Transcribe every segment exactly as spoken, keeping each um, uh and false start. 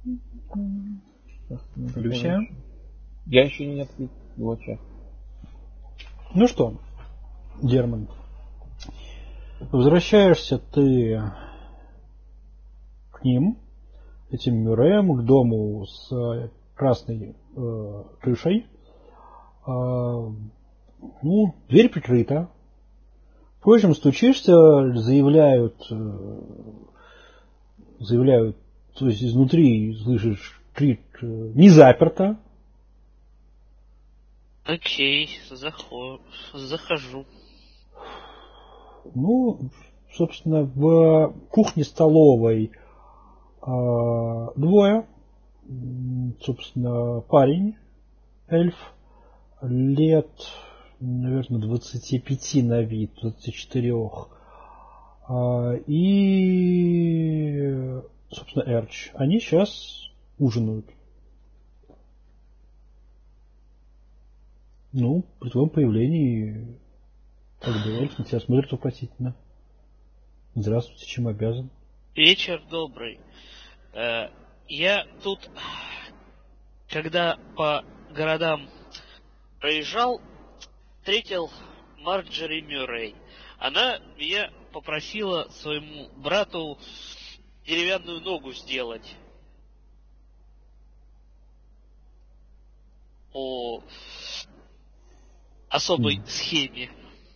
Люся? Я еще не открыл его чат. Ну что, Герман, возвращаешься ты к ним, этим Мюрреям, к дому с красной э, крышей. Э, ну, дверь прикрыта. Впрочем, стучишься, заявляют, э, заявляют, то есть изнутри слышишь крик э, «не заперто». Окей, захо... захожу. Ну, собственно, в кухне-столовой э, двое. Собственно, парень, эльф, лет, наверное, двадцати пяти на вид, двадцати четырёх. Э, и, собственно, Эрч. Они сейчас ужинают. Ну, при твоем появлении, как бы, эльф на тебя смотрит вопросительно. Здравствуйте, чем обязан? Вечер добрый. Э, я тут, когда по городам проезжал, встретил Марджери Мюррей. Она меня попросила своему брату деревянную ногу сделать. По особой Mm. схеме.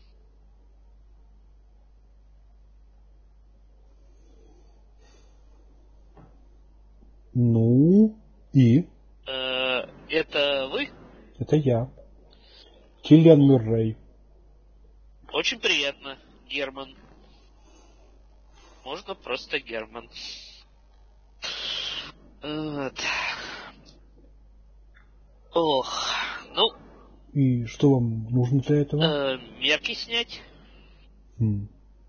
Ну, и? Э, это вы? Это я. Киллиан Мюррей. Очень приятно, Герман. Можно просто Герман. Вот. Ох, ну... И что вам нужно для этого? Э, мерки снять. Хм.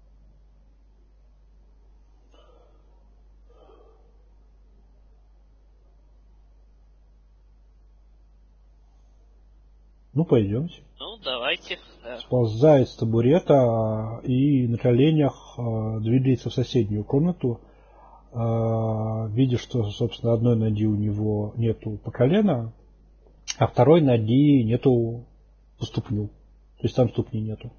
Ну, пойдемте. Ну, давайте. Да. Сползает с табурета и на коленях э, двигается в соседнюю комнату, э, видя, что, собственно, одной ноги у него нету по колено, а второй ноги нету по ступню. То есть там ступни нету.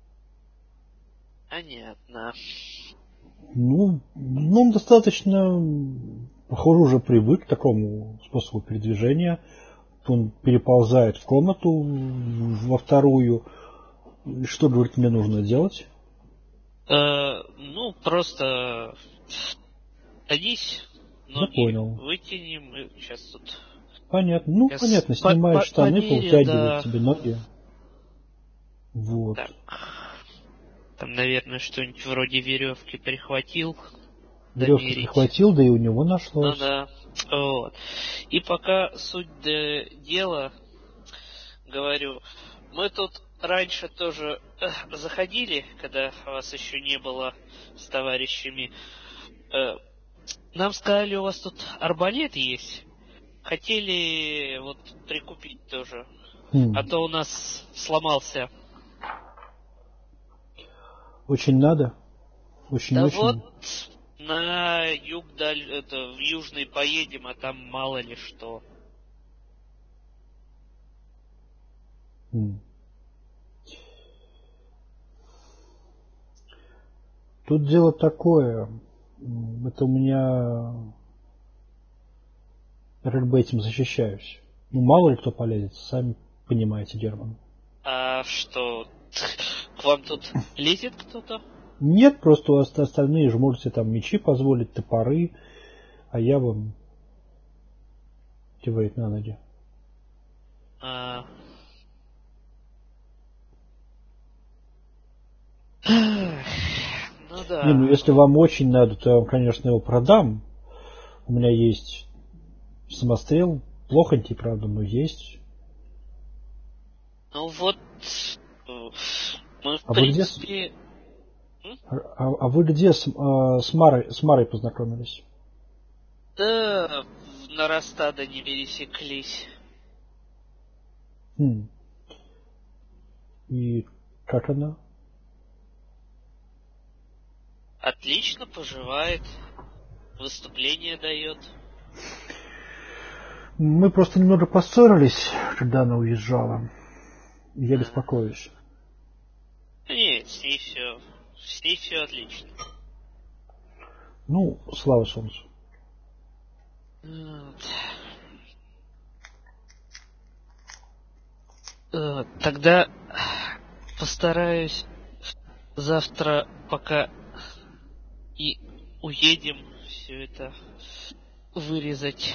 Понятно. Ну, ну, он достаточно, похоже, уже привык к такому способу передвижения. Он переползает в комнату, во вторую. Что, говорит, мне нужно делать? Э, ну, просто садись, ноги Я понял. вытянем, и сейчас тут... Понятно. Ну, Я понятно. по- Снимает по- штаны, померю, подтягивает да. тебе ноги. Вот. Так. Там, наверное, что-нибудь вроде веревки прихватил. Веревки Домерить. прихватил, да и у него Ну нашлось. да. Вот. И пока суть до дела, говорю, мы тут раньше тоже э, заходили, когда вас еще не было с товарищами. Э, нам сказали, у вас тут арбалет есть. Хотели вот прикупить тоже. Хм. А то у нас сломался. Очень надо? Да Очень-очень? вот на юг, даль, это, в южный поедем, а там мало ли что. Хм. Тут дело такое. Это у меня... Я как бы этим защищаюсь. Ну, мало ли кто полезет, сами понимаете, Герман. А что, к вам тут лезет кто-то? Нет, просто у остальные же можете там мечи позволить, топоры, а я вам кивает на ноги. А... Ну да. Не, ну если вам очень надо, то я вам, конечно, его продам. У меня есть самострел, плохонький, правда, но есть. Ну вот, мы в А вы где? С... принципе... А, а вы где с, а, с Марой, с Марой познакомились? Да, на Растада не пересеклись. Хм. И как она? Отлично поживает, выступление дает. Мы просто немного поссорились, когда она уезжала. Я А. беспокоюсь. Нет, с ней все. С ней все отлично. Ну, слава солнцу. Вот. Э, Тогда постараюсь завтра, пока и уедем, все это вырезать.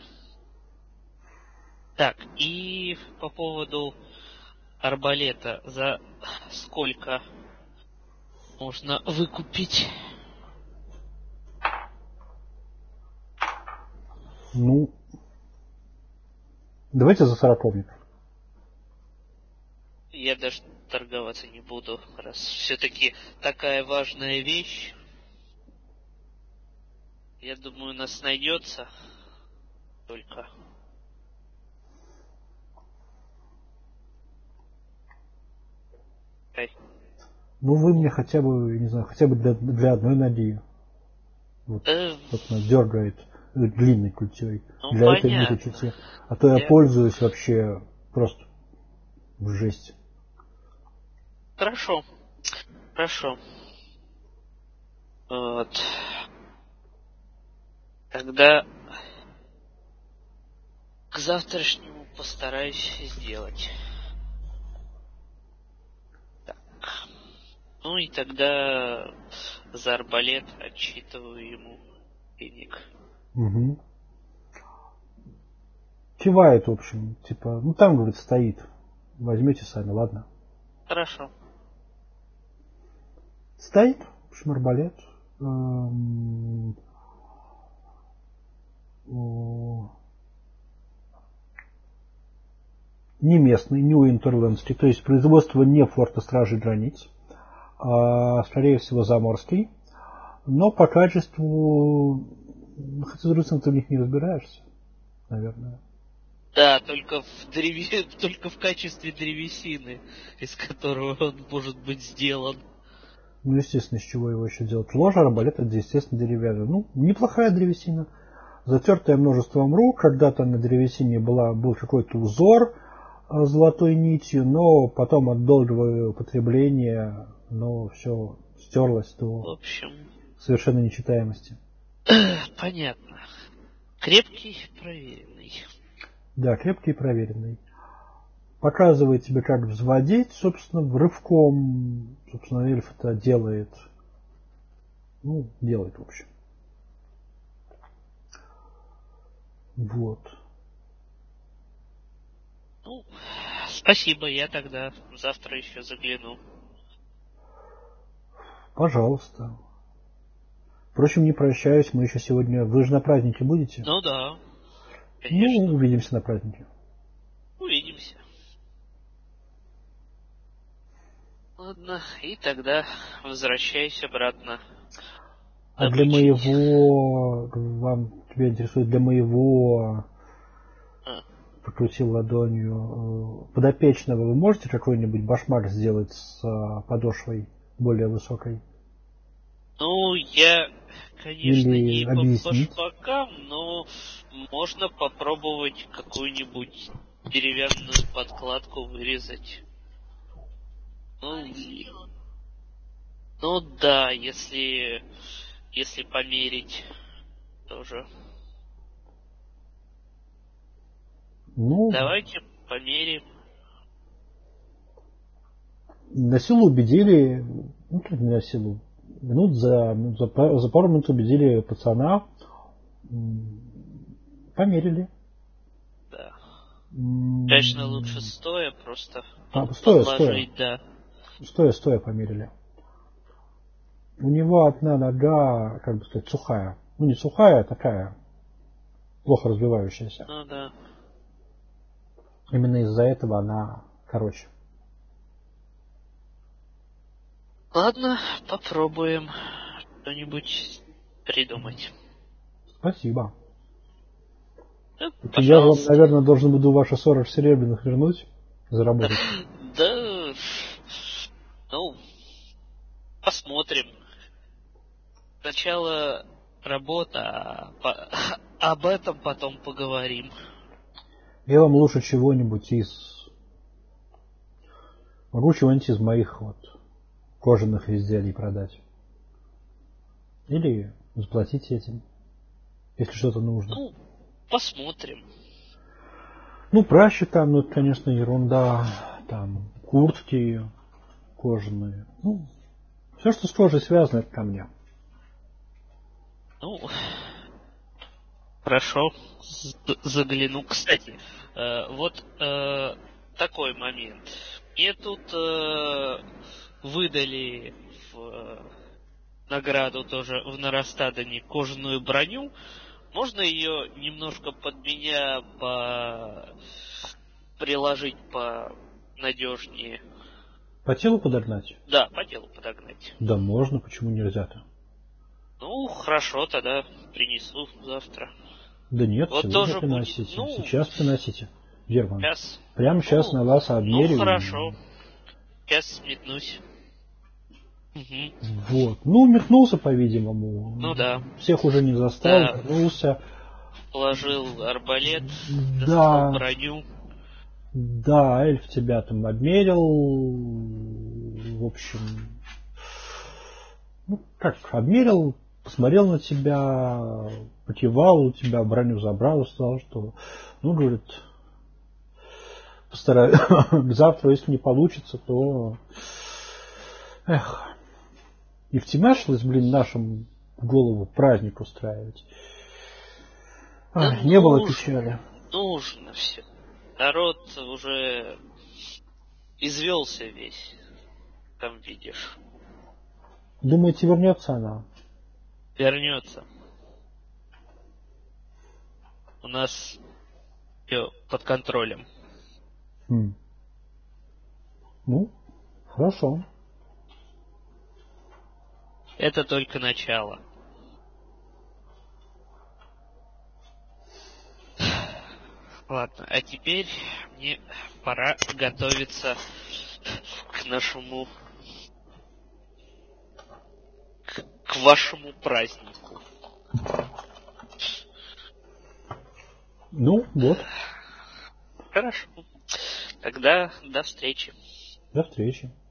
Так, и по поводу арбалета. За сколько можно выкупить? Ну, давайте за сороковник. Я даже торговаться не буду, раз все-таки такая важная вещь. Я думаю, у нас найдется только. Ай. Ну, вы мне хотя бы, не знаю, хотя бы для, для одной ноги. Вот, Э, собственно, дергает длинной культей. Ну, Для этой понятно. ниточки. А то я, Я- пользуюсь вообще просто в жесть. Хорошо. Хорошо. Вот. Тогда к завтрашнему постараюсь сделать. Так. Ну и тогда за арбалет отчитываю ему денег. Угу. Кивает, в общем, типа, ну там, говорит, стоит. Возьмете сами, ладно. Хорошо. Стоит, в общем, арбалет. Эм, о, Не местный, не уинтерлендский, то есть производство не форта Стражей Границ, а, скорее всего, заморский. Но по качеству, хотя с другой ты в них не разбираешься, наверное. Да, только в древе... только в качестве древесины, из которого он может быть сделан. Ну, естественно, из чего его еще делать? Ложа, арбалет, это, естественно, деревянная. Ну, неплохая древесина. Затертая множеством рук. Когда-то на древесине была, был какой-то узор э, золотой нитью, но потом от долгого употребления оно все стерлось В до общем, совершенной нечитаемости. понятно. Крепкий, проверенный. Да, крепкий и проверенный. Показывает тебе, как взводить, собственно, рывком. Собственно, эльф это делает. Ну, делает, в общем. Вот. Ну, спасибо, я тогда завтра еще загляну. Пожалуйста. Впрочем, не прощаюсь, мы еще сегодня... Вы же на празднике будете? Ну да, конечно. Ну, увидимся на празднике. Увидимся. Ладно, и тогда возвращайся обратно. А для Обычный. моего... Вам тебя интересует для моего... А. Покрутил ладонью. Подопечного вы можете какой-нибудь башмак сделать с подошвой более высокой? Ну, я, конечно, Или не объяснить? по башмакам, но можно попробовать какую-нибудь деревянную подкладку вырезать. Ну, и- ну да, если, если померить тоже. Ну, Давайте померим. на силу убедили, ну как не на силу, минут за, за, па- за пару минут убедили пацана, м, померили. Да. М, Конечно, лучше стоя просто а, под- Стоя, подложить, стоя, да. стоя, стоя померили. У него одна нога, как бы сказать, сухая. Ну не сухая, а такая, плохо развивающаяся. Ну да. Именно из-за этого она короче. Ладно, попробуем что-нибудь придумать. Спасибо. Ну, Это я вам, пожалуйста. наверное, должен буду ваши сорок серебряных вернуть, заработать. Да, ну, посмотрим. Сначала работа, а по- об этом потом поговорим. Я вам лучше чего-нибудь из... Могу чего-нибудь из моих вот кожаных изделий продать. Или заплатить этим, если что-то нужно. Ну, посмотрим. Ну, пращи там, ну, это, конечно, ерунда. Там куртки кожаные. Ну, все, что с кожей связано, это ко мне. Ну, хорошо, загляну. Кстати, э, вот э, такой момент. Мне тут э, выдали в э, награду тоже в Нарастадане кожаную броню. Можно ее немножко под меня по... приложить по надежнее? По телу подогнать? Да, по телу подогнать. Да можно, почему нельзя-то? Ну, хорошо, тогда принесу завтра. Да нет, Вот сегодня тоже приносите. будет. Ну, сейчас приносите. Герман. Сейчас. Прямо сейчас Ну, на вас обмерю. Ну, хорошо. Сейчас метнусь. Угу. Вот. Ну, метнулся, по-видимому. Ну да. Всех уже не застал, Да. вернулся. Положил арбалет, Да. достал броню. Да, эльф тебя там обмерил. В общем, ну, как, обмерил, посмотрел на тебя, покивал, у тебя броню забрал, сказал, что, ну, говорит, постараюсь, завтра, если не получится, то, эх, и втемяшилось, блин, нашим в голову праздник устраивать. Да Ай, не было нужно, печали. Нужно все. Народ уже извелся весь, там видишь. Думаете, вернется она? Вернется. У нас все под контролем. Хм. Ну, хорошо. Это только начало. Ладно, а теперь мне пора готовиться к нашему... к, к вашему празднику. Ну, вот. Хорошо. Тогда до встречи. До встречи.